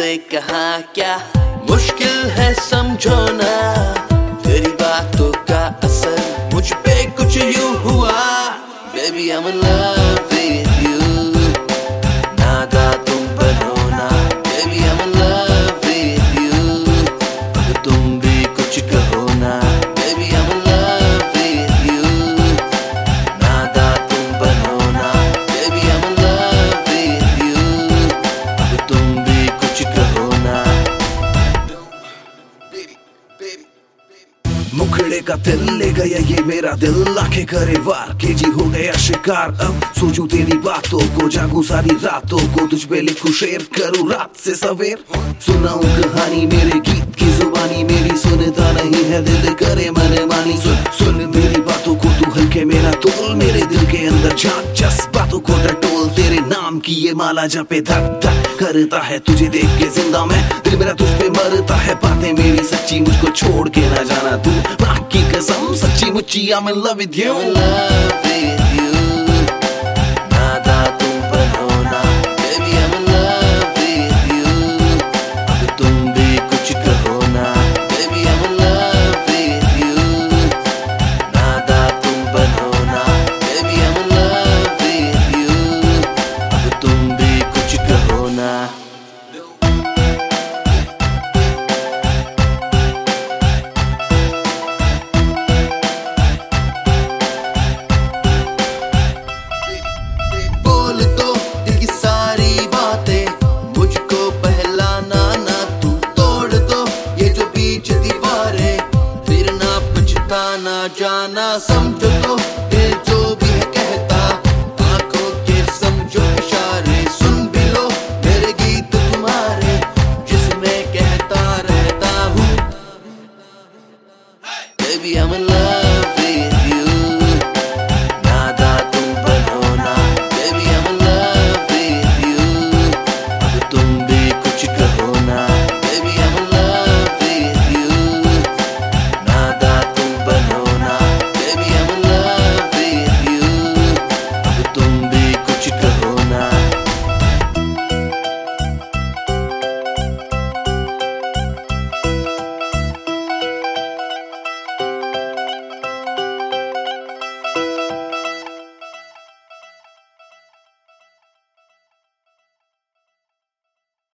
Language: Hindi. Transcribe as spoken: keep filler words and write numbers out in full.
तुमसे कहा क्या मुश्किल है समझो ना, तेरी बातों का असर मुझ पे कुछ यूं हुआ। Baby I'm in love with you, नादा तुम बनो ना। Baby I'm in love with you, अब तुम भी कुछ कहो ना। Baby I'm in love with you, नादा तुम बनो ना। Baby I'm in love with you, अब तुम भी कुछ कहो ना। मुखड़े का दिल ले गया ये मेरा दिल, आंखें करे वार के जी हो गया शिकार। अब सोचूं तेरी बातों को, जागूं सारी रातों को, तुझ पे लिखूं शेर करूं रात से सवेर। सुनाऊं कहानी मेरे गीत की जुबानी, मेरी सुनता नहीं है दिल करे मन मानी। सुन सुन मेरी बातों को तू हल्के मेरा तोल, मेरे दिल के अंदर झांक जज्बातों को टटोल। तेरे नाम की ये माला जपे धक धक करता है तुझे देख के जिंदा मैं, दिल मेरा तुझ पे मरता है। बातें मेरी सच्ची मुझको छोड़ के ना जाना तू, बाकी कसम सच्ची मुच्ची I'm in love with you, I'm in love with you, नादा तुम बनो ना। Baby I'm in love with you, अब तुम भी कुछ कहो ना। Baby I'm in love with you, नादा तुम बनो ना। Baby I'm in love with you, अब तुम भी कुछ कहो ना। जाना सम